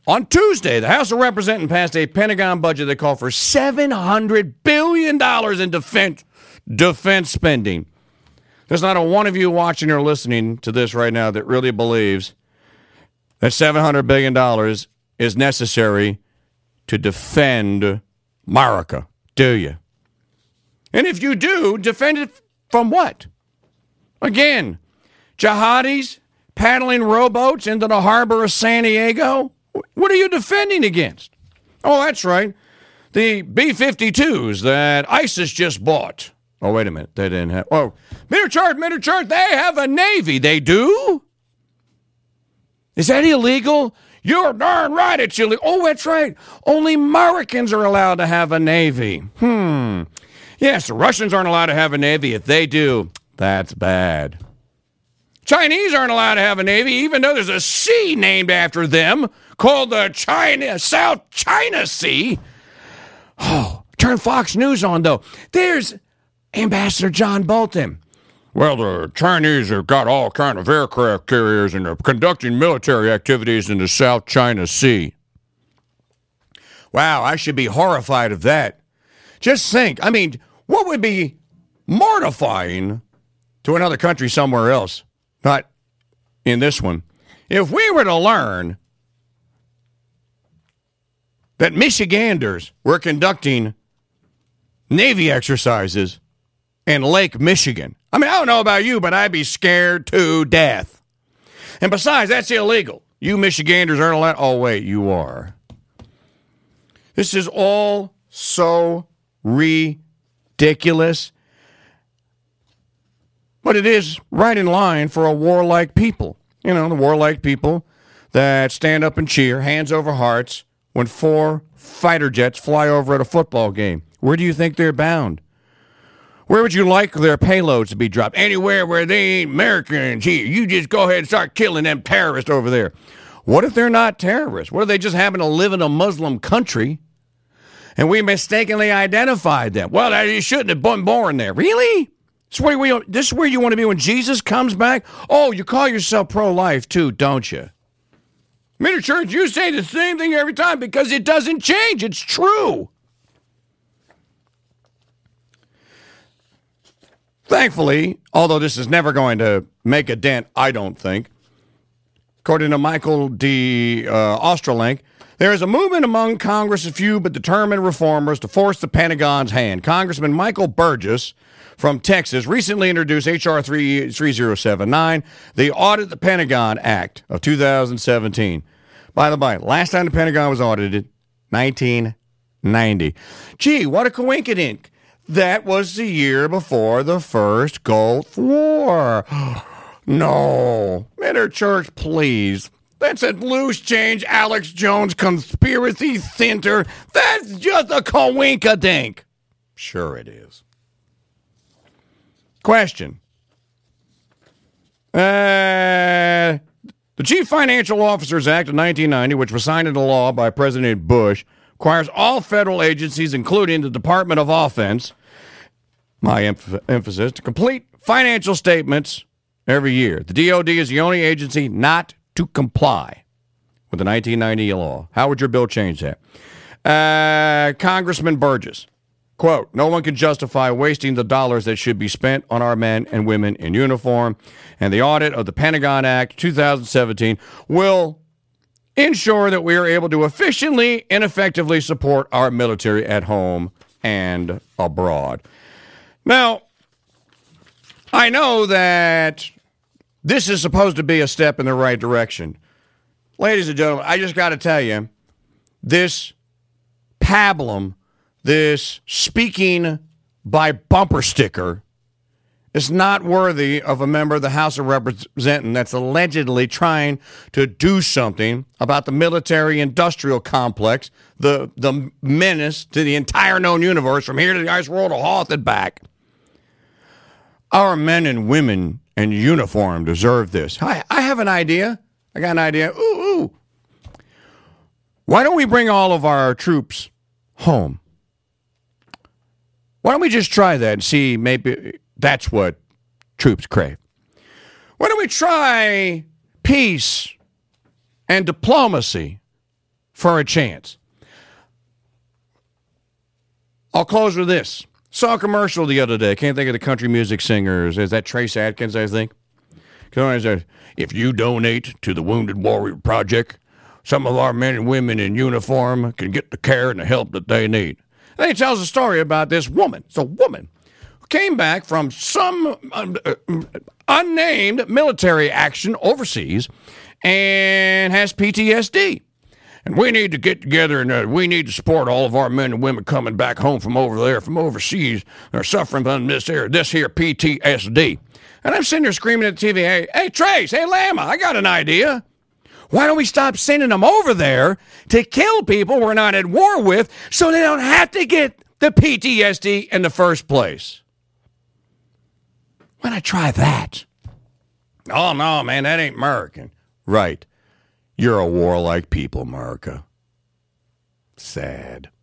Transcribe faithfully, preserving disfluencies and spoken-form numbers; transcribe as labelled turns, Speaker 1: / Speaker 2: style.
Speaker 1: On Tuesday, the House of Representatives passed a Pentagon budget that called for seven hundred billion dollars in defense, defense spending. There's not a one of you watching or listening to this right now that really believes that seven hundred billion dollars is necessary to defend America, do you? And if you do, defend it from what? Again, jihadis paddling rowboats into the harbor of San Diego? What are you defending against? Oh, that's right. The B fifty-twos that ISIS just bought. Oh, wait a minute. They didn't have... Oh, Mister Chart, Mister Chart, they have a Navy. They do? Is that illegal? You're darn right it's illegal. Oh, that's right. Only Americans are allowed to have a Navy. Hmm. Yes, the Russians aren't allowed to have a Navy. If they do, that's bad. Chinese aren't allowed to have a Navy, even though there's a sea named after them called the China South China Sea. Oh, turn Fox News on, though. There's Ambassador John Bolton. Well, the Chinese have got all kind of aircraft carriers and are conducting military activities in the South China Sea. Wow, I should be horrified of that. Just think, I mean, what would be mortifying to another country somewhere else, not in this one, if we were to learn that Michiganders were conducting Navy exercises in Lake Michigan? I mean, I don't know about you, but I'd be scared to death. And besides, that's illegal. You Michiganders aren't allowed. Oh, wait, you are. This is all so ridiculous. But it is right in line for a warlike people. You know, the warlike people that stand up and cheer, hands over hearts, when four fighter jets fly over at a football game. Where do you think they're bound? Where would you like their payloads to be dropped? Anywhere where they ain't Americans here. You just go ahead and start killing them terrorists over there. What if they're not terrorists? What if they just happen to live in a Muslim country and we mistakenly identified them? Well, you shouldn't have been born there. Really? This is, where we, this is where you want to be when Jesus comes back? Oh, you call yourself pro-life too, don't you? Mister Church, you say the same thing every time because it doesn't change. It's true. Thankfully, although this is never going to make a dent, I don't think, according to Michael D. Uh, Osterlink, there is a movement among Congress' few but determined reformers to force the Pentagon's hand. Congressman Michael Burgess from Texas recently introduced H R three oh seven nine, the Audit the Pentagon Act of two thousand seventeen. By the by, last time the Pentagon was audited, nineteen ninety. Gee, what a coincidence. That was the year before the first Gulf War. No. Mister Church, please. That's a loose change Alex Jones conspiracy center. That's just a coinkadink. Sure it is. Question. Uh, the Chief Financial Officers Act of nineteen ninety, which was signed into law by President Bush, requires all federal agencies, including the Department of Offense, my emph- emphasis, to complete financial statements every year. The D O D is the only agency not to comply with the nineteen ninety law. How would your bill change that? Uh, Congressman Burgess, quote, no one can justify wasting the dollars that should be spent on our men and women in uniform, and the audit of the Pentagon Act two thousand seventeen will ensure that we are able to efficiently and effectively support our military at home and abroad. Now, I know that this is supposed to be a step in the right direction. Ladies and gentlemen, I just got to tell you, this pablum, this speaking by bumper sticker, is not worthy of a member of the House of Representatives that's allegedly trying to do something about the military-industrial complex, the, the menace to the entire known universe from here to the ice world of Hoth and back. Our men and women in uniform deserve this. Hi, I have an idea. I got an idea. Ooh, ooh. Why don't we bring all of our troops home? Why don't we just try that and see maybe that's what troops crave? Why don't we try peace and diplomacy for a chance. I'll close with this. Saw a commercial the other day. Can't think of the country music singers. Is that Trace Adkins, I think? If you donate to the Wounded Warrior Project, some of our men and women in uniform can get the care and the help that they need. And he tells a story about this woman. It's a woman who came back from some uh, unnamed military action overseas and has P T S D. And we need to get together and uh, we need to support all of our men and women coming back home from over there, from overseas. They're suffering from this here, this here P T S D. And I'm sitting there screaming at the T V, hey, hey, Trace, hey, Lama, I got an idea. Why don't we stop sending them over there to kill people we're not at war with so they don't have to get the P T S D in the first place? Why not try that? Oh, no, man, that ain't American. Right. You're a warlike people, America. Sad.